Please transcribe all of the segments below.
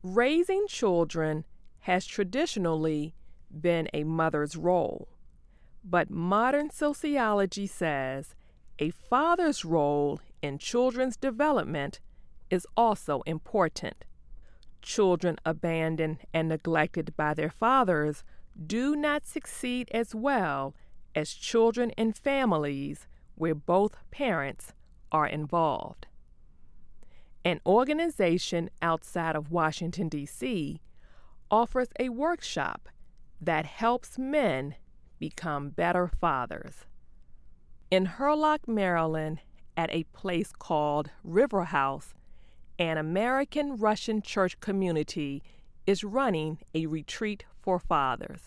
Raising children has traditionally been a mother's role, but modern sociology says a father's role in children's development is also important. Children abandoned and neglected by their fathers do not succeed as well as children in families where both parents are involved. An organization outside of Washington, D.C. offers a workshop that helps men become better fathers. In Hurlock, Maryland, at a place called River House, an American Russian church community is running a retreat for fathers.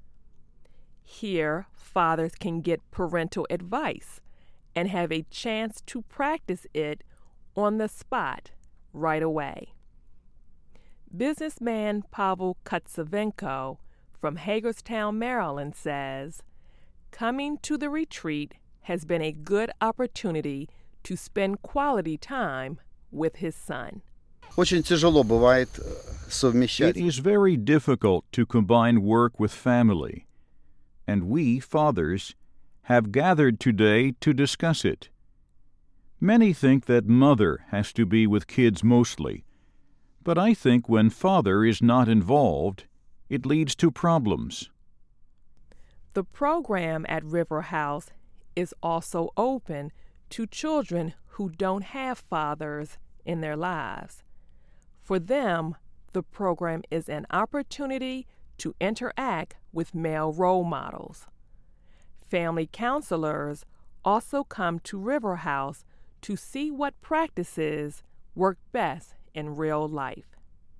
Here, fathers can get parental advice and have a chance to practice it on the spot right away. Businessman Pavel Kutsavenko from Hagerstown, Maryland says, "Coming to the retreat has been a good opportunity to spend quality time with his son." Очень тяжело бывает совмещать. It is very difficult to combine work with family, and we, fathers, have gathered today to discuss it. Many think that mother has to be with kids mostly, but I think when father is not involved, it leads to problems. The program at River House is also open to children who don't have fathers in their lives. For them, the program is an opportunity to interact with male role models. Family counselors also come to River House to see what practices work best in real life.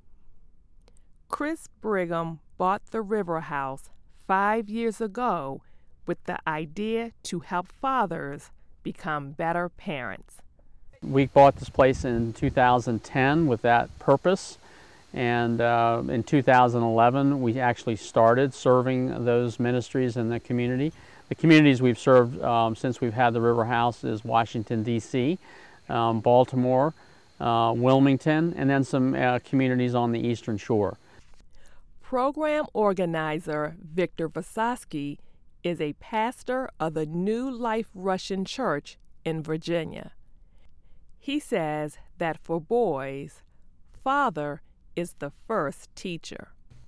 Chris Brigham bought the River House 5 years ago with the idea to help fathers become better parents. We bought this place in 2010 with that purpose, and in 2011 we actually started serving those ministries in the community. The communities we've served since we've had the River House is Washington, D.C., Baltimore, Wilmington, and then some communities on the Eastern Shore. Program organizer Victor Vasosky is a pastor of the New Life Russian Church in Virginia. He says that for boys, father is the first teacher.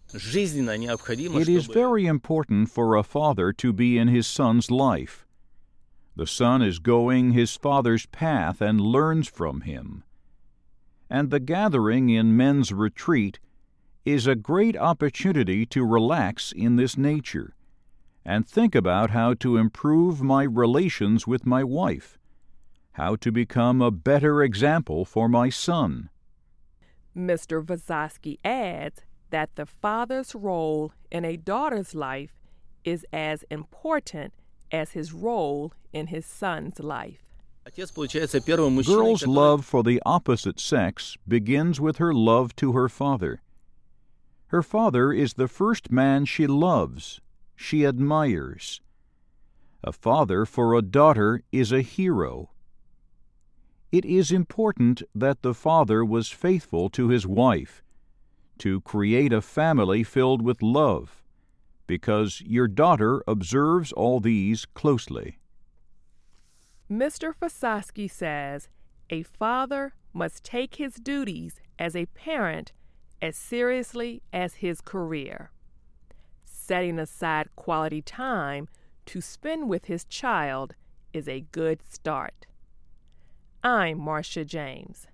It is very important for a father to be in his son's life. The son is going his father's path and learns from him. And the gathering in men's retreat is a great opportunity to relax in this nature and think about how to improve my relations with my wife, how to become a better example for my son. Mr. Vasosky adds that the father's role in a daughter's life is as important as his role in his son's life. Girl's love for the opposite sex begins with her love to her father. Her father is the first man she loves, she admires. A father for a daughter is a hero. It is important that the father was faithful to his wife, to create a family filled with love, because your daughter observes all these closely. Mr. Vasosky says a father must take his duties as a parent as seriously as his career. Setting aside quality time to spend with his child is a good start. I'm Marcia James.